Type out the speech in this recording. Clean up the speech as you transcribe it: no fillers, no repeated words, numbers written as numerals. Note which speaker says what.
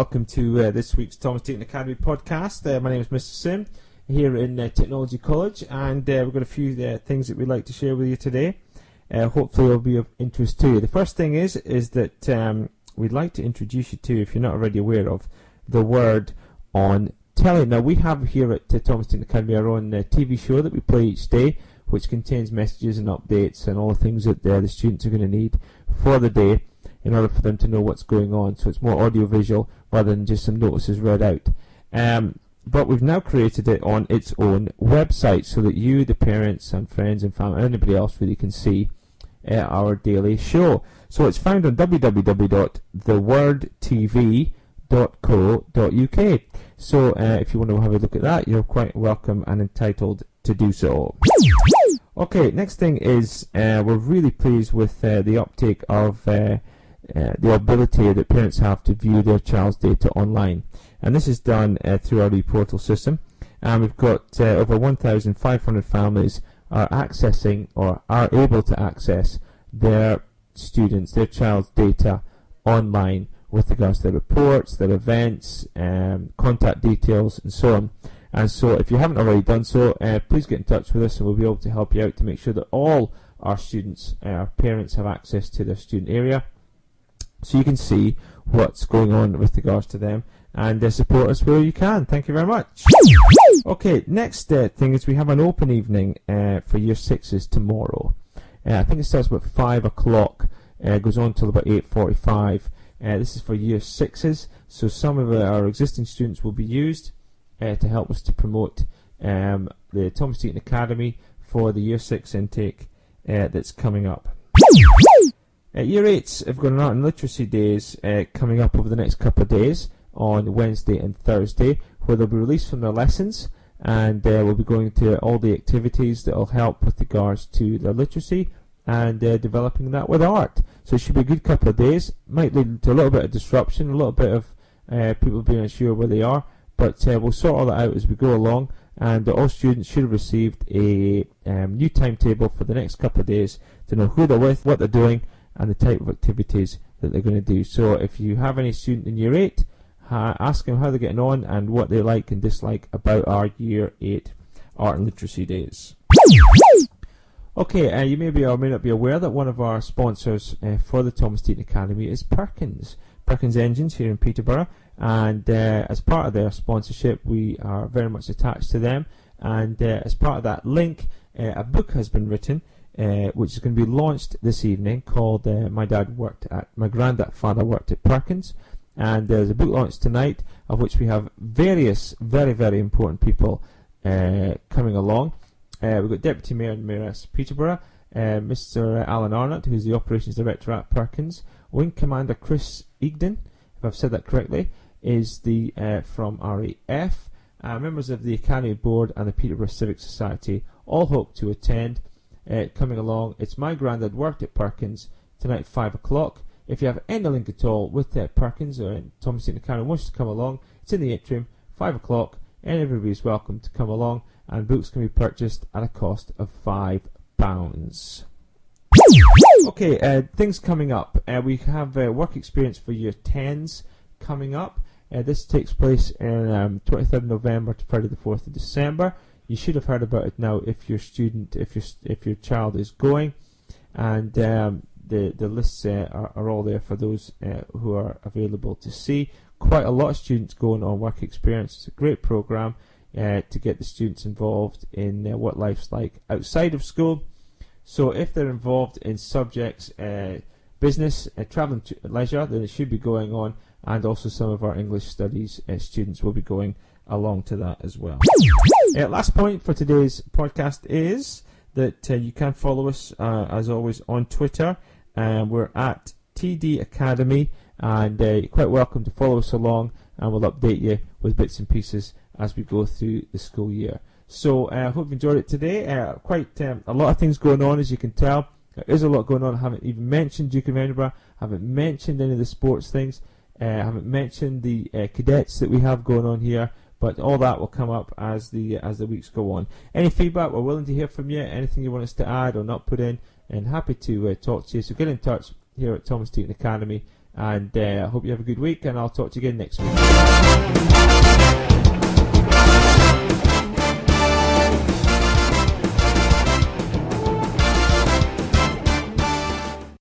Speaker 1: welcome to this week's Thomas Teton Academy podcast. My name is Mr. Sim here in Technology College, and we've got a few things that we'd like to share with you today. Hopefully it'll be of interest to you. The first thing is that we'd like to introduce you to, if you're not already aware of, the word on telly. Now, we have here at Thomas Teton Academy our own TV show that we play each day, which contains messages and updates and all the things that the students are going to need for the day in order for them to know what's going on. So it's more audio-visual rather than just some notices read out. But we've now created it on its own website so that you, the parents and friends and family, and anybody else really can see our daily show. So it's found on www.thewordtv.co.uk. So if you want to have a look at that, you're quite welcome and entitled to do so. Okay, next thing is we're really pleased with the uptake of the ability that parents have to view their child's data online, and this is done through our ePortal system, and we've got over 1,500 families are accessing or are able to access their child's data online with regards to their reports, their events, contact details and so on. And so if you haven't already done so, please get in touch with us and we'll be able to help you out to make sure that all our students, our parents, have access to their student area, so you can see what's going on with regards to them and support us where you can. Thank you very much. Okay, next thing is we have an open evening for Year 6s tomorrow. I think it starts about 5 o'clock, goes on till about 8:45. This is for Year 6s, so some of our existing students will be used to help us to promote the Thomas Teton Academy for the Year 6 intake that's coming up. Year 8s have got an art and literacy days coming up over the next couple of days on Wednesday and Thursday, where they'll be released from their lessons, and we'll be going to all the activities that will help with regards to their literacy and developing that with art. So it should be a good couple of days. Might lead to a little bit of disruption, a little bit of people being unsure where they are, but we'll sort all that out as we go along, and all students should have received a new timetable for the next couple of days to know who they're with, what they're doing, and the type of activities that they're going to do. So if you have any student in Year 8, ask them how they're getting on and what they like and dislike about our Year 8 Art and Literacy Days. Okay, you may be or may not be aware that one of our sponsors for the Thomas Teton Academy is Perkins Engines here in Peterborough, and as part of their sponsorship we are very much attached to them, and as part of that link a book has been written which is going to be launched this evening, called My Grandfather Worked at Perkins, and there's a book launched tonight of which we have various very, very important people coming along. We've got Deputy Mayor and Mayoress Peterborough, Mr. Alan Arnott, who's the Operations Director at Perkins. Wing Commander Chris Egdon, if I've said that correctly, is the from RAF. Members of the Academy Board and the Peterborough Civic Society all hope to attend. Coming along, it's My Grandad Worked at Perkins tonight at 5 o'clock. If you have any link at all with Perkins or Thomas Teton Academy and wants to come along, it's in the atrium, 5 o'clock, and everybody's welcome to come along, and books can be purchased at a cost of £5. Okay, things coming up. We have work experience for Year 10s coming up. This takes place in 23rd of November to Friday the 4th of December. You should have heard about it now if your child is going, and the lists are all there for those who are available to see. Quite a lot of students going on work experience. It's a great program to get the students involved in what life's like outside of school. So if they're involved in subjects, business, travel and leisure, then it should be going on, and also some of our English studies students will be going along to that as well. Last point for today's podcast is that you can follow us as always on Twitter. We're at TD Academy, and you're quite welcome to follow us along, and we'll update you with bits and pieces as we go through the school year. So I hope you enjoyed it today. Quite a lot of things going on, as you can tell. There is a lot going on. I haven't even mentioned Duke of Edinburgh. I haven't mentioned any of the sports things. I haven't mentioned the cadets that we have going on here. But all that will come up as the weeks go on. Any feedback, we're willing to hear from you. Anything you want us to add or not put in, and happy to talk to you. So get in touch here at Thomas Teton Academy And I hope you have a good week, and I'll talk to you again next week.